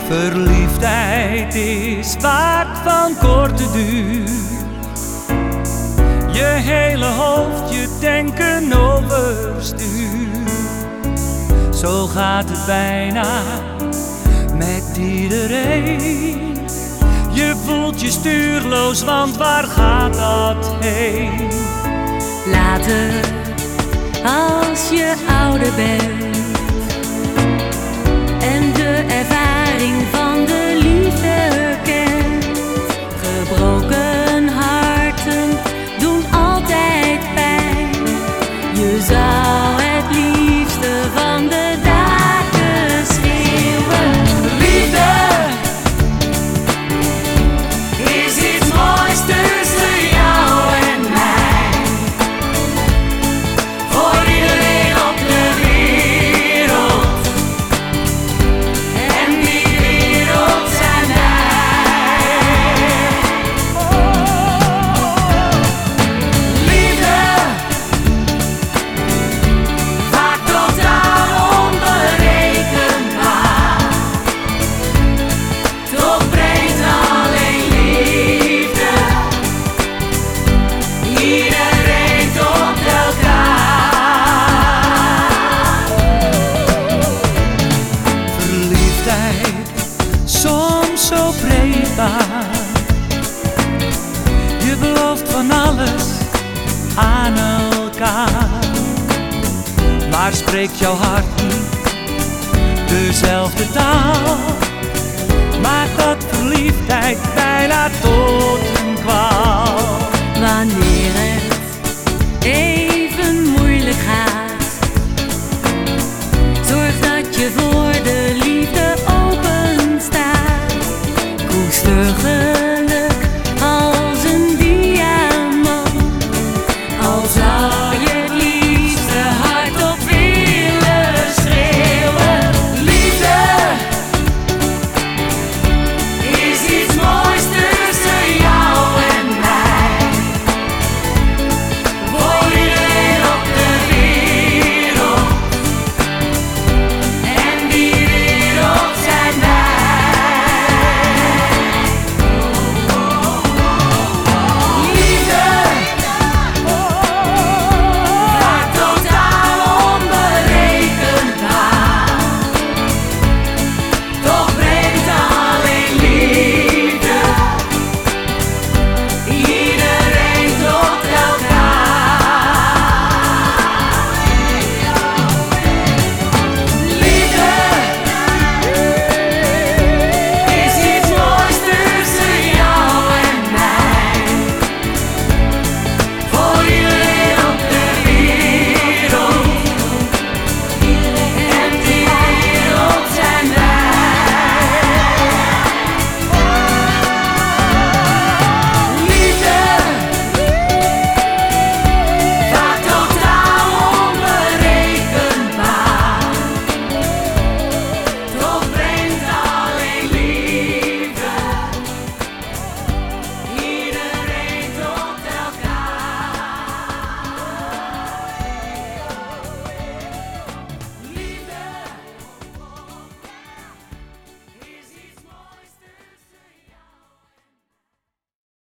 Verliefdheid is vaak van korte duur. Je hele hoofd, je denken overstuur. Zo gaat het bijna met iedereen. Je voelt je stuurloos, want waar gaat dat heen? Later, als je ouder bent en de ervaring van de liefde kent. Gebroken harten doen altijd pijn. Je zou het liefste van de daken schreeuwen. Liefde is iets moois tussen jou en mij. Voor iedereen op de wereld. En die wereld zijn wij. Liefde, vaak totaal onberekenbaar. Toch brengt alleen liefde iedereen tot elkaar. Verliefdheid, soms zo breekbaar. Je belooft van alles aan elkaar, maar spreekt jouw hart niet dezelfde taal? Maakt dat verliefdheid bijna tot een kwaal? Wanneer het even moeilijk gaat, zorg dat je voor de liefde open staat. Koester geluk als een diamant, al zou je